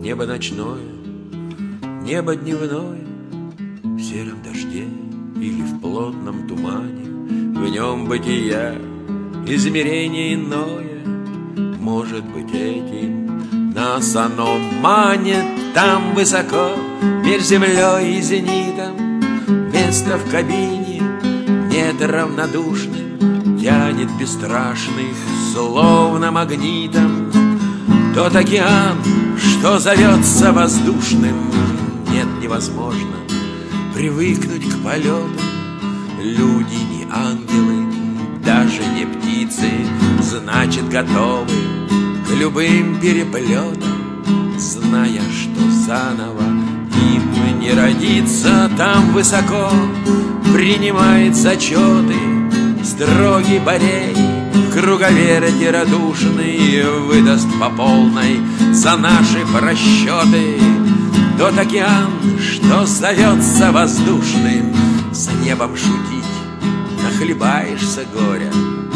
Небо ночное, небо дневное, в сером дожде или в плотном тумане, в нем бытия, измерение иное. Может быть, этим нас оно манит. Там высоко, меж землей и зенитом, место в кабине нет равнодушным, тянет бесстрашных, словно магнитом. Тот океан, что зовется воздушным, нет, невозможно привыкнуть к полетам. Люди не ангелы, даже не птицы, значит, готовы к любым переплетам, зная, что заново им не родиться. Там высоко принимает зачеты строгий Борей, круговерти радушный выдаст по полной за наши просчеты. Тот океан, что зовется воздушным, с небом шутить нахлебаешься горя.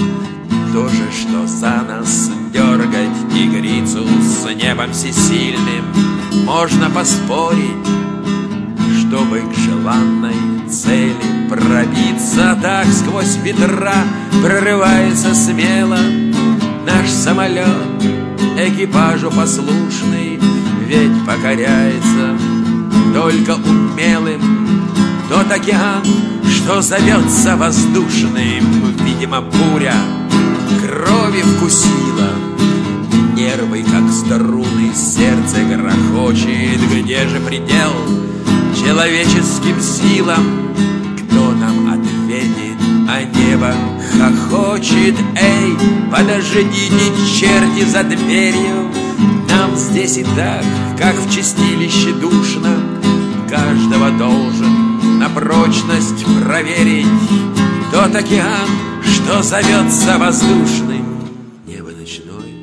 То же, что за нас дергать тигрицу с небом всесильным, можно поспорить, чтобы к желанной цели пробиться. Так сквозь ветра прорывается смело наш самолет, экипажу послушный, ведь покоряется только умелым. Тот океан, что зовется воздушным, видимо, буря крови вкусила, нервы, как струны, сердце грохочет. Где же предел человеческим силам? Кто нам ответит, а небо хохочет? Эй, подождите, черти, за дверью, нам здесь и так, как в чистилище душно. Каждого должен на прочность проверить тот океан, что зовется воздушным. Небо ночное,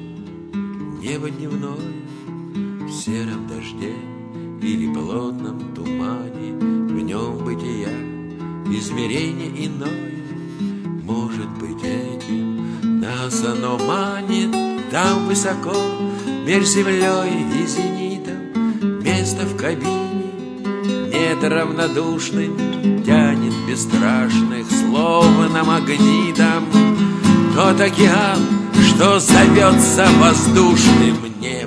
небо дневное, в сером дожде или плотном тумане, в нем бытия, измерение иное. Может быть, этим нас оно манит. Там высоко, меж землей и зенитом, место в кабине нет равнодушным, тянет бесстрашных, словно магнитом. Тот океан, что зовется воздушным, небо